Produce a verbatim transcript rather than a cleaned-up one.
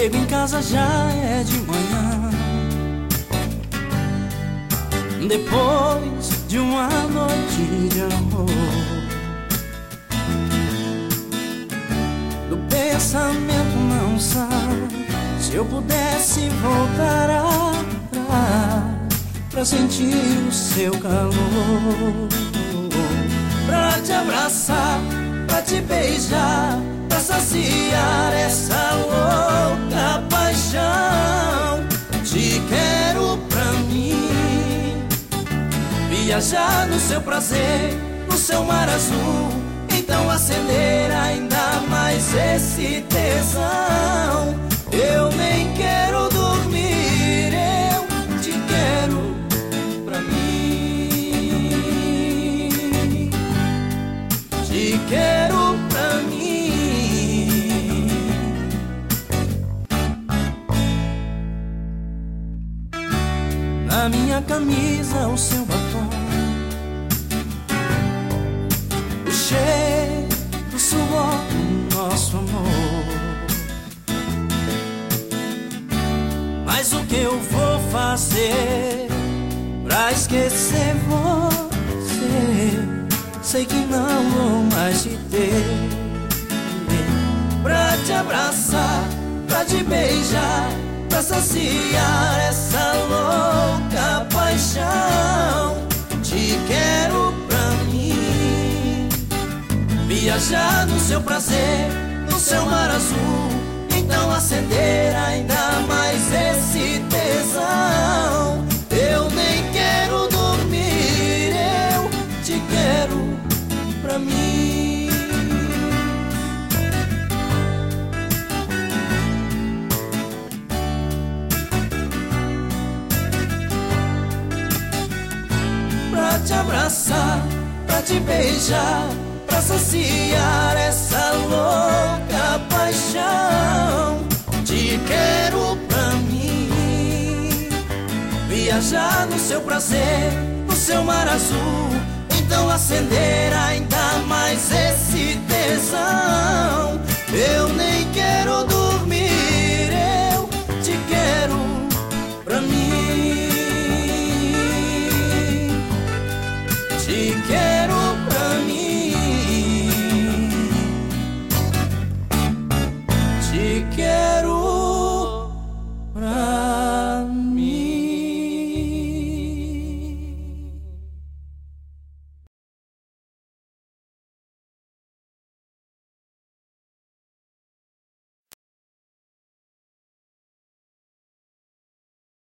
Chego em casa já é de manhã, depois de uma noite de amor. Do pensamento não sai. Se eu pudesse voltar atrás pra sentir o seu calor, pra te abraçar, pra te beijar, pra saciar essa louca paixão. Te quero pra mim, viajar no seu prazer, no seu mar azul. Então acender ainda mais esse tesão. Eu nem quero dormir, eu te quero pra mim. Te quero pra mim. Na minha camisa o seu batom, o cheiro do suor do nosso amor. Mas o que eu vou fazer pra esquecer você? Sei que não vou mais te ter. Pra te abraçar, pra te beijar, pra saciar essa louca paixão. Te quero pra mim, viajar no seu prazer, no seu mar azul. Então acender ainda mais esse tesão. Eu nem quero dormir, eu te quero pra mim. Pra te abraçar, pra te beijar, pra saciar essa louca paixão. Te quero pra mim, viajar no seu prazer, no seu mar azul. Então acender ainda mais esse tesão. Eu nem quero dormir,